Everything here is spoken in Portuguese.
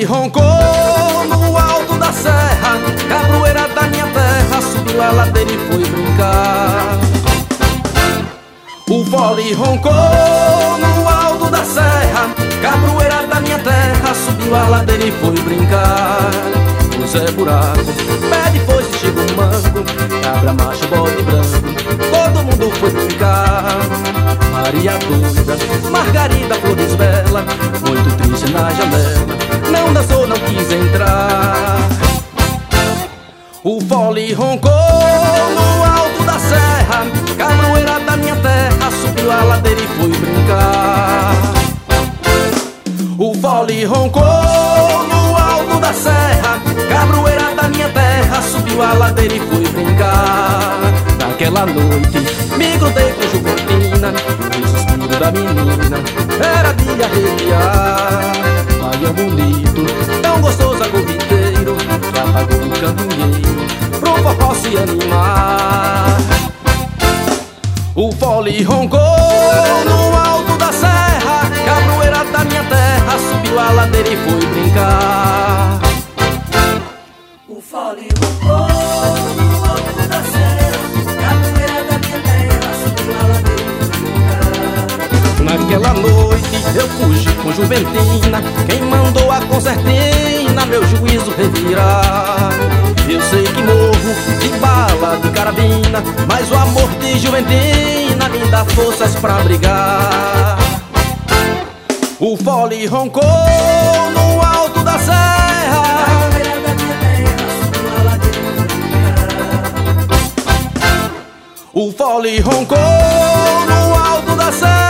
fole roncou no alto da serra, cabroeira da minha terra, subiu a ladeira e foi brincar. O fole roncou no alto da serra, cabroeira da minha terra, subiu a ladeira e foi brincar. O Zé Buraco, pé de foice, chegou um mango, cabra macho, bode branco, todo mundo foi brincar. Maria doida, Margarida, flores bela, muito triste na janela, não dançou, não quis entrar. O fole roncou no alto da serra, cabroeira da minha terra, subiu a ladeira e foi brincar. O fole roncou no alto da serra, cabroeira da minha terra, subiu a ladeira e foi brincar. Naquela noite me grudei com Juventina, o suspiro da menina era de arrepiar. Baião bonito, tão gostoso agoviteiro, que apagou o candeeiro pro forró se animar. O fole roncou no alto da serra, cabroeira da minha terra, subiu a ladeira e foi brincar. O fole roncou no alto da serra, cabroeira da minha terra, subiu a ladeira e foi brincar. Naquela noite eu fugi com Juventina, quem mandou a concertina meu juízo revirar. Eu sei que morro de bala de carabina, mas o amor de Juventina me dá forças pra brigar. O fole roncou no alto da serra, cabroeira da minha terra, subiu a ladeira e foi brincar. o fole roncou no alto da serra.